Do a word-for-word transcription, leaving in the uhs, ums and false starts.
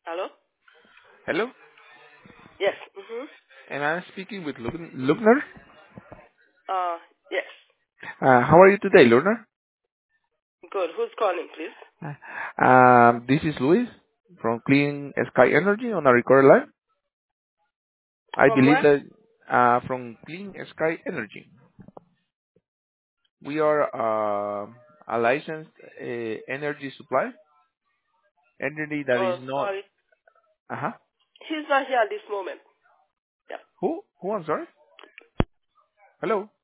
Hello? Hello, Yes. Mm-hmm. and I'm speaking with Lubn- Lubner. Uh, yes. Uh, how are you today, Lubner? Good. Who's calling, please? Uh, Um, this is Luis from Clean Sky Energy on a recorded line. I From believe where? that uh, from Clean Sky Energy, we are uh, a licensed uh, energy supply entity that is Oh, not. sorry. Uh-huh. He's not here at this moment. Yeah. Who? Who? I'm sorry. Hello.